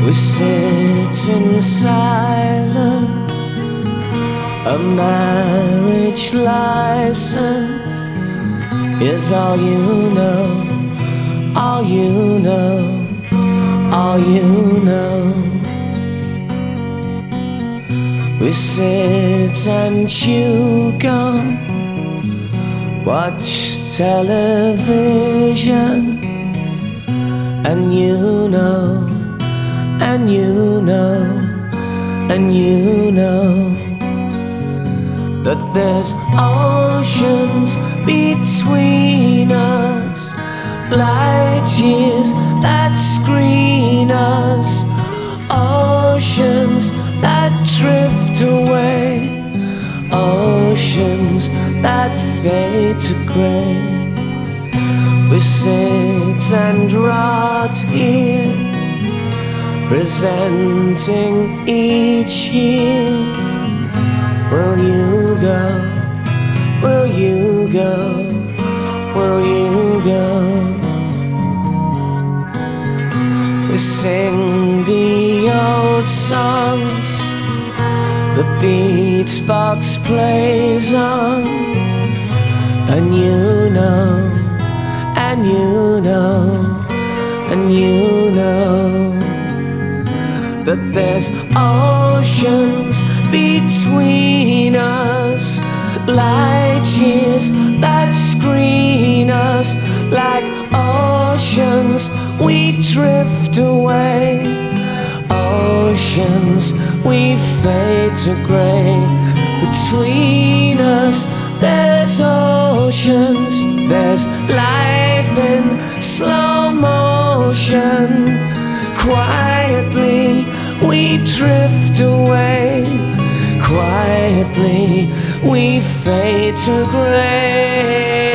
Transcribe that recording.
We sit in silence, a marriage license is all you know, all you know, all you know. We sit and chew gum, watch television, and you know, and you know, and you know that there's oceans between us, light years that screen us, oceans that drift away, oceans that fade to grey. We sit and rot here, presenting each year. Will you go? Will you go? Will you go? We sing the old songs the beatbox plays on, and you know, and you know, and you know that there's oceans between us, light years that screen us. Like oceans we drift away, oceans we fade to grey. Between us there's oceans, there's life in slow motion. Quietly we drift away, quietly we fade to grey.